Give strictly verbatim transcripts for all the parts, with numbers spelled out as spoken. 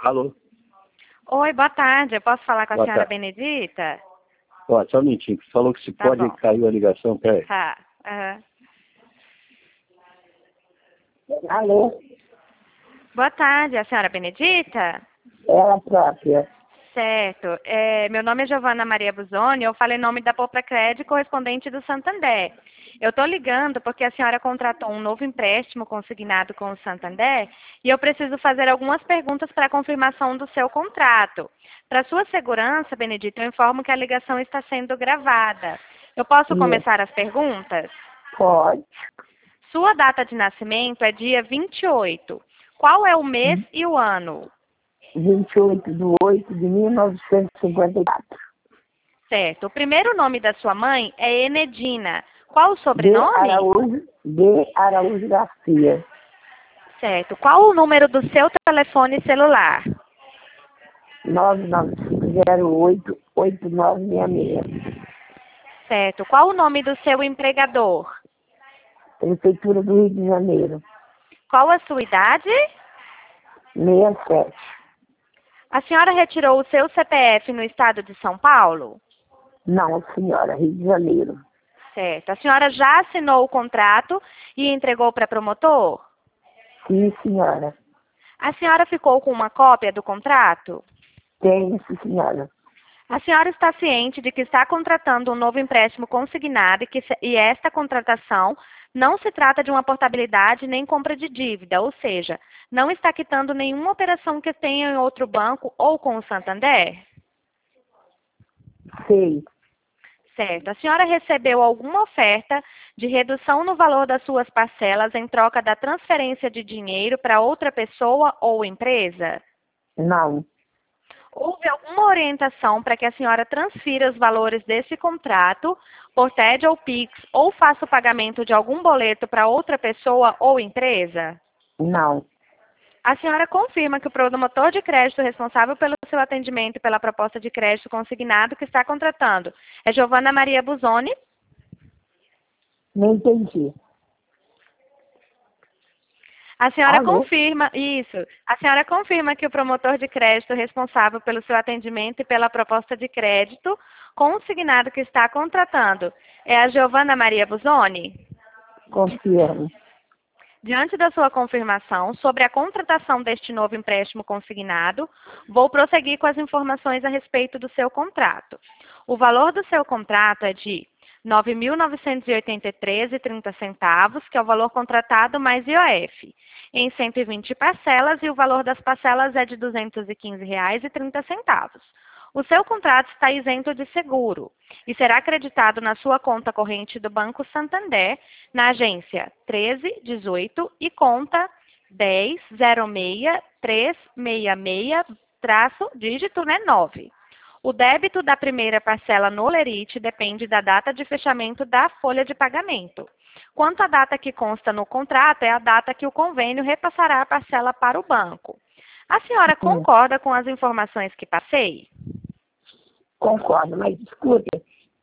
Alô? Oi, boa tarde. Eu posso falar com a Boa senhora tarde. Benedita? Ó, só um minutinho. Você falou que se Tá pode bom. caiu a ligação, peraí. Tá. aham. Alô? Boa tarde, a senhora Benedita? Ela própria. Certo. É, meu nome é Giovana Maria Busoni, eu falo em nome da Popra Cred, correspondente do Santander. Eu estou ligando porque a senhora contratou um novo empréstimo consignado com o Santander e eu preciso fazer algumas perguntas para a confirmação do seu contrato. Para sua segurança, Benedita, eu informo que a ligação está sendo gravada. Eu posso Isso. começar as perguntas? Pode. Sua data de nascimento é dia vinte e oito. Qual é o mês e o ano? vinte e oito de oito de mil novecentos e cinquenta e quatro. Certo. O primeiro nome da sua mãe é Enedina. Qual o De sobrenome? Araújo, de Araújo Garcia. Certo. Qual o número do seu telefone celular? nove nove cinco zero oito oito nove seis seis. Certo. Qual o nome do seu empregador? Prefeitura do Rio de Janeiro. Qual a sua idade? sessenta e sete. A senhora retirou o seu C P F no estado de São Paulo? Não, senhora, Rio de Janeiro. Certo. A senhora já assinou o contrato e entregou para promotor? Sim, senhora. A senhora ficou com uma cópia do contrato? Tenho, sim, senhora. A senhora está ciente de que está contratando um novo empréstimo consignado e que se- e esta contratação não se trata de uma portabilidade nem compra de dívida, ou seja, não está quitando nenhuma operação que tenha em outro banco ou com o Santander? Sei. Certo. A senhora recebeu alguma oferta de redução no valor das suas parcelas em troca da transferência de dinheiro para outra pessoa ou empresa? Não. Houve alguma orientação para que a senhora transfira os valores desse contrato por T E D ou Pix ou faça o pagamento de algum boleto para outra pessoa ou empresa? Não. A senhora confirma que o promotor de crédito responsável pelo seu atendimento e pela proposta de crédito consignado que está contratando é Giovana Maria Busoni? Não entendi. A senhora Alô? confirma, isso, a senhora confirma que o promotor de crédito responsável pelo seu atendimento e pela proposta de crédito consignado que está contratando é a Giovana Maria Busoni? Confirmo. Diante da sua confirmação sobre a contratação deste novo empréstimo consignado, vou prosseguir com as informações a respeito do seu contrato. O valor do seu contrato é de nove mil novecentos e oitenta e três reais e trinta centavos, que é o valor contratado mais I O F, em cento e vinte parcelas, e o valor das parcelas é de duzentos e quinze reais e trinta centavos. O seu contrato está isento de seguro e será acreditado na sua conta corrente do Banco Santander, na agência treze dezoito e conta dez zero seis três seis seis, traço, dígito, né, nove. O débito da primeira parcela no Lerite depende da data de fechamento da folha de pagamento. Quanto à data que consta no contrato, é a data que o convênio repassará a parcela para o banco. A senhora Sim. concorda com as informações que passei? Concordo, mas escuta,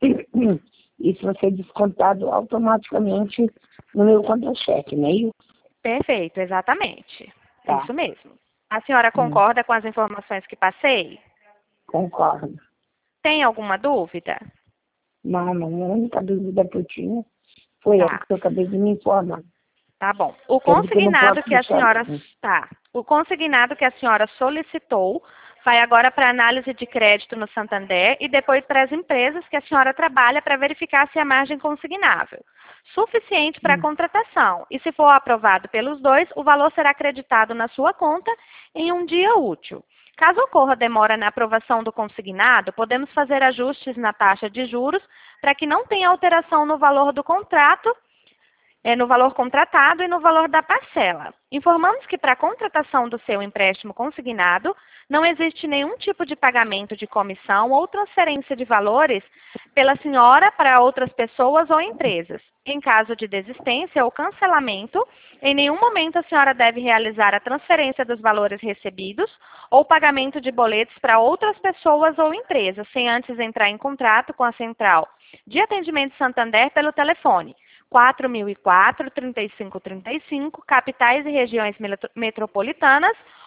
isso vai ser descontado automaticamente no meu contra-cheque, não é isso? Perfeito, exatamente. Tá. Isso mesmo. A senhora Hum. concorda com as informações que passei? Concordo. Tem alguma dúvida? Não, não, a única dúvida que eu tinha foi Tá. essa que eu acabei de me informar. Tá bom. O Quer dizer que eu não consignado posso que a deixar- senhora tá. O consignado que a senhora solicitou vai agora para análise de crédito no Santander e depois para as empresas que a senhora trabalha para verificar se a margem consignável suficiente para a Hum. contratação. E se for aprovado pelos dois, o valor será acreditado na sua conta em um dia útil. Caso ocorra demora na aprovação do consignado, podemos fazer ajustes na taxa de juros para que não tenha alteração no valor do contrato, é, no valor contratado e no valor da parcela. Informamos que para a contratação do seu empréstimo consignado, não existe nenhum tipo de pagamento de comissão ou transferência de valores pela senhora para outras pessoas ou empresas. Em caso de desistência ou cancelamento, em nenhum momento a senhora deve realizar a transferência dos valores recebidos ou pagamento de boletos para outras pessoas ou empresas, sem antes entrar em contrato com a Central de Atendimento Santander pelo telefone quatro mil e quatro, trinta e cinco trinta e cinco, capitais e regiões metropolitanas,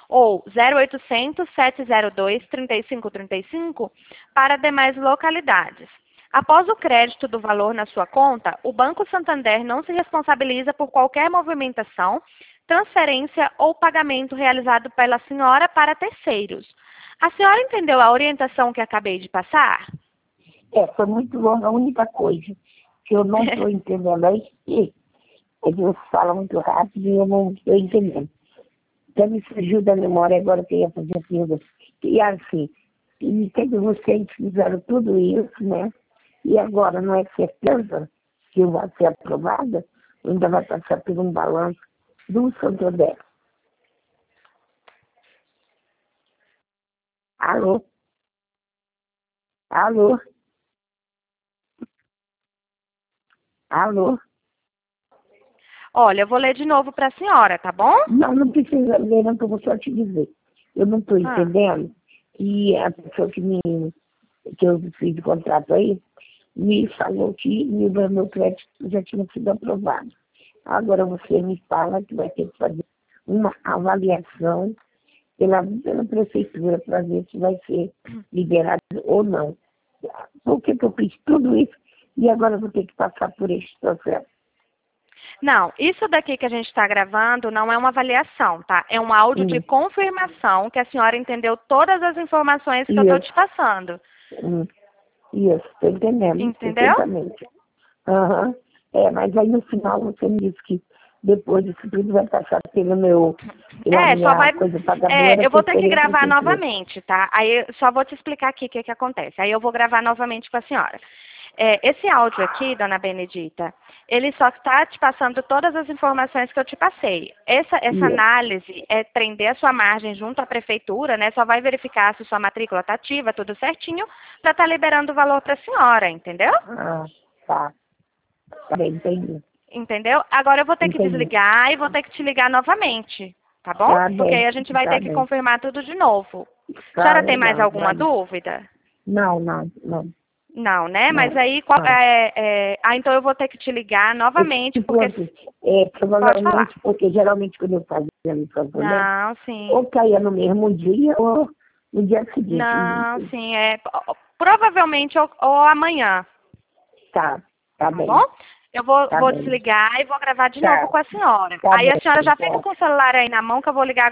ou zero oitocentos, sete zero dois, trinta e cinco trinta e cinco para demais localidades. Após o crédito do valor na sua conta, o Banco Santander não se responsabiliza por qualquer movimentação, transferência ou pagamento realizado pela senhora para terceiros. A senhora entendeu a orientação que acabei de passar? É, foi muito longa. A única coisa que eu não estou entendendo é que eles falam muito rápido e eu não estou entendendo. Então me fugiu da memória agora que eu ia fazer perguntas. E assim, e quer dizer, vocês fizeram tudo isso, né? E agora não é certeza que vai ser aprovada, ainda vai passar por um balanço do Santander. Alô? Alô? Alô? Olha, eu vou ler de novo para a senhora, tá bom? Não, não precisa ler, não, que eu vou só te dizer. Eu não estou Ah. entendendo. E a pessoa que, me, que eu fiz de contrato aí me falou que meu, meu crédito já tinha sido aprovado. Agora você me fala que vai ter que fazer uma avaliação pela, pela prefeitura para ver se vai ser liberado ou não. Por que que eu fiz tudo isso e agora eu vou ter que passar por este processo? Não, isso daqui que a gente está gravando não é uma avaliação, tá? É um áudio Hum. de confirmação que a senhora entendeu todas as informações que eu estou Isso. te passando. Hum. Isso, estou entendendo. Entendeu? Perfeitamente. Aham. É, mas aí no final você me disse que depois disso tudo vai passar pelo meu, pela É, minha só vai. coisa pagadora. É, eu vou ter que seria a gravar prefeitura. novamente, tá? Aí eu só vou te explicar aqui o que, que acontece. Aí eu vou gravar novamente com a senhora. É, esse áudio aqui, dona Benedita, ele só está te passando todas as informações que eu te passei. Essa, essa Isso. análise é prender a sua margem junto à prefeitura, né? Só vai verificar se sua matrícula está ativa, tudo certinho, para estar liberando o valor para a senhora, entendeu? Ah, tá. Tá bem, entendi. Entendeu? Agora eu vou ter que Entendi. desligar e vou ter que te ligar novamente, tá bom? Tá Porque aí bem, a gente vai tá ter que bem. confirmar tudo de novo. A Tá senhora tem mais legal, alguma tá. dúvida? Não, não, não. Não, né? Não, Mas aí, qual- não. é, é, ah, então eu vou ter que te ligar novamente, Tipo porque... assim, é, Pode falar. provavelmente, porque geralmente quando eu fazia no Santander, Não, sim. ou caía no mesmo dia ou no dia seguinte. Não, sim, é... Provavelmente ou, ou amanhã, Tá, tá tá bem. bom? Eu vou, Tá vou bem. desligar e vou gravar de Tá. novo com a senhora. Tá Aí a bem, senhora já tá. fica com o celular aí na mão que eu vou ligar